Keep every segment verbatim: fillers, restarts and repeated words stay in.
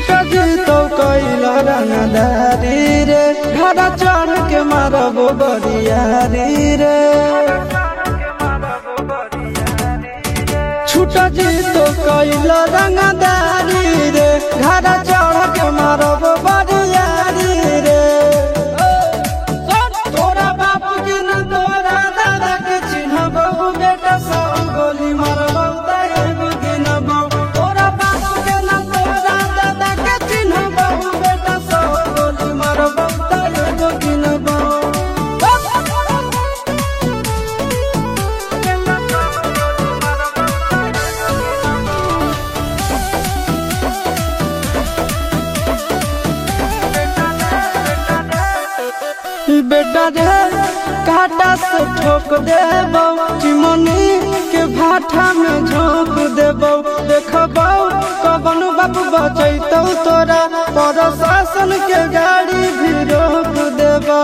छुटा जी तो कैला रंगदारी रे घर चढ़ के मारबो बरियारी रे छुटा जी तो कैला रंगदारी रे घर चढ़ के मारबो बरियारी रे तोरा बाप के न तोरा दादा के चिन्हबो बेटा सब गोली मारबो एगो गिनबो तोरा बाप के न तोरा दादा के चिन्हबो बेटा सब गोली मारबो एगो गिनबो बेटा रे काटा से ठोक देबो चिमनी के भाठा में झोंक देबो देखबो कवन बाप बचैतौ तोरा प्रशासन के गाड़ी भी रोक देबो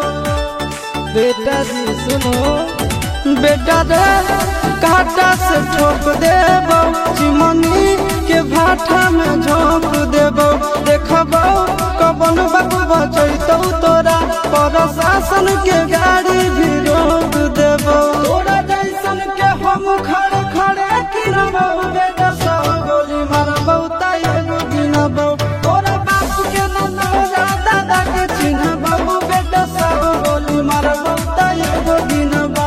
बेटा जी सुनो बेटा रे काटा से ठोक देबो चिमनी के भाठा में झोंक देबो देखबो कवन बाप बचैतौ तोरा प्रशासन के गाड़ी भी रोक देबो तोरा जैसन के हम खड़े खड़े गिनबो बेटा सब गोली मारबो एगो गिनबो तोरा बाप के न तोरा दादा के चिन्हबो बेटा सब गोली मारबो एगो गिनबो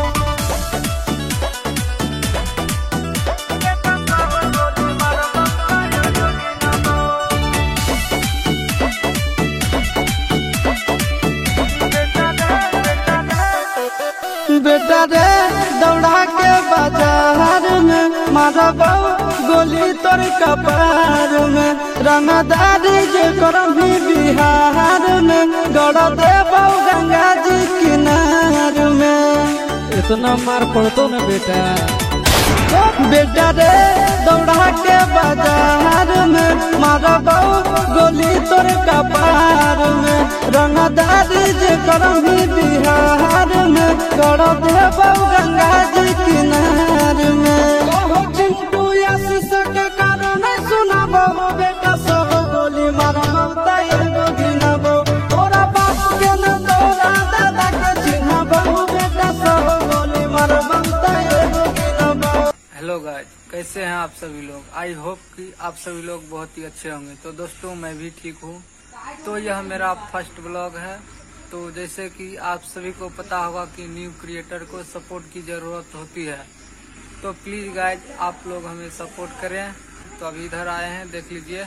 बेटा रे दौड़ा के बाजार में मारबो गोली तोर कपार में रंगदारी जे करभी बिहार में गड़ देबो गंगा जी किनार में इतना मार पड़तो न बेटा बेटा रे दौड़ा के बाजार में मारबो गोली तोर कपार में रंगदारी जे करभी बिहार में कर देबो गंगा जी किनार में कहो चिंटू आशीष के कारण सुनबो बेटा सब गोली मारबो एगो गिनबो तोरा बाप के न तोरा दादा के चिन्हबो बेटा सब गोली मारबो एगो गिनबो। हेलो गाइस, कैसे हैं आप सभी लोग। आई होप कि आप सभी लोग बहुत ही अच्छे होंगे। तो दोस्तों मैं भी ठीक हूँ। तो यह मेरा फर्स्ट ब्लॉग है। तो जैसे कि आप सभी को पता होगा कि न्यू क्रिएटर को सपोर्ट की ज़रूरत होती है, तो प्लीज़ गाइज आप लोग हमें सपोर्ट करें। तो अभी इधर आए हैं, देख लीजिए।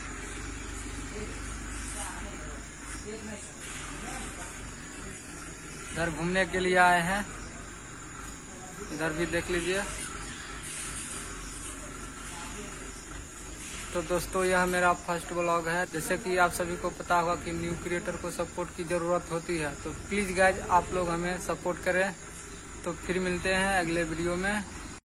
इधर घूमने के लिए आए हैं, इधर भी देख लीजिए। तो दोस्तों यह मेरा फर्स्ट ब्लॉग है। जैसे कि आप सभी को पता होगा कि न्यू क्रिएटर को सपोर्ट की ज़रूरत होती है, तो प्लीज़ गाइज आप लोग हमें सपोर्ट करें। तो फिर मिलते हैं अगले वीडियो में।